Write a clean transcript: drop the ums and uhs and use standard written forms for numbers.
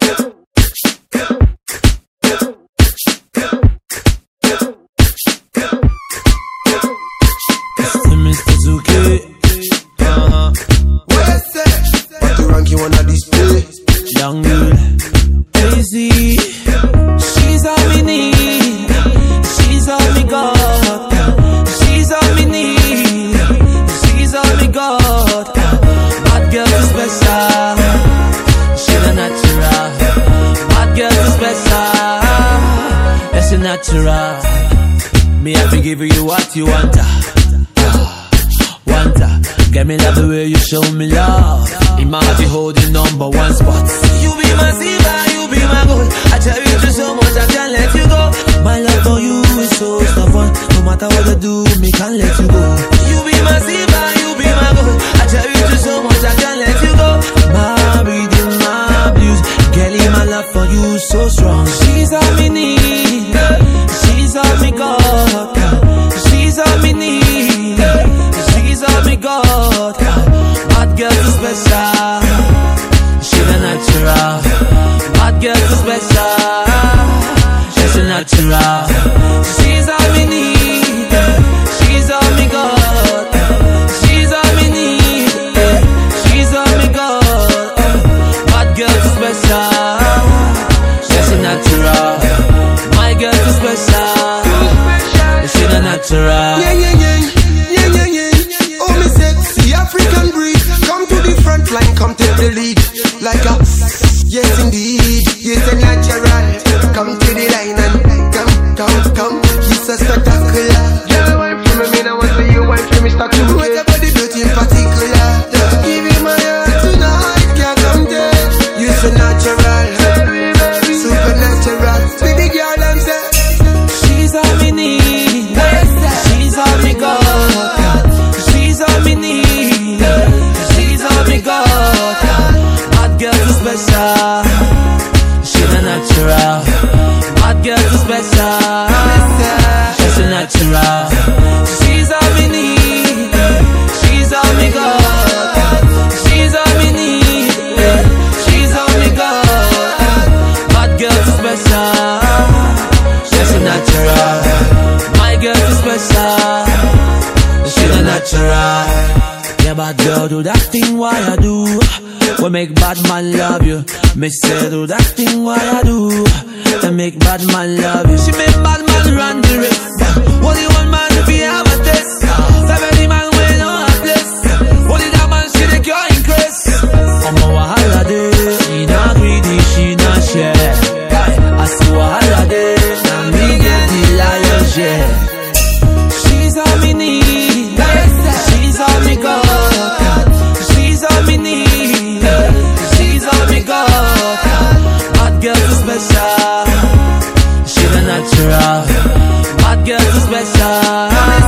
Mr. Zuki. What the rank you wanna display? Young girl, Daisy. She's all me need. She's all me got. She's all me need. She's all me got. Bad girl is special. She's a natural. Bad girl is special. It's a natural. Me have to give you what you want. Get me love the way you show me love. In my heart you holding number one spot. You be my silver, you be my gold. I cherish you so much I can't let you go. My love for you is so stubborn. No matter what I do, me can't let you go. You be my silver, you be my gold. I cherish you so much I can't let you go. My breathing, my blues. Girlie, my love for you is so strong. She's all me need. She's all me got. She's all me need. She's all me got. Bad girl is special. She's a natural. Bad girl is special. She's a natural. She's all me need. She's all me got. She's all me need. She's all me got. Bad girl is special. She's a natural. My girl is special. She's a natural. African breed, come to the front line, come take the lead. Like a, yes indeed, yes a natural. Come to the line and come. It's a spectacular. Girl, wine for me, I want to you wine for me, start to what about the beauty in particular? Give me my heart tonight, can't come there. You're so natural, supernatural. Baby girl, I'm say she's all me need. She's all me got. She's all me need. She's all me got. Bad girl is special. She's a natural. Bad girl is special. She's a natural. She's all me need. She's all me got. She's all me need. She's all me got. Bad girl is special. She's a natural. My girl is special. She's a natural. Yeah, bad girl, do that thing why I do. We make bad man love you. Me say do that thing why I do. To make bad man love you. She make bad man run the race. Only one man if he have a test. 70 man will know a place. Only that man she the cure increase. On my wahala day, she not greedy, she not share. I see wahala day, now me get the lion's share. She's all me need. She's all me got. She's all me need. She's all me got. Bad girl is special. She's a natural. Bad girl is special.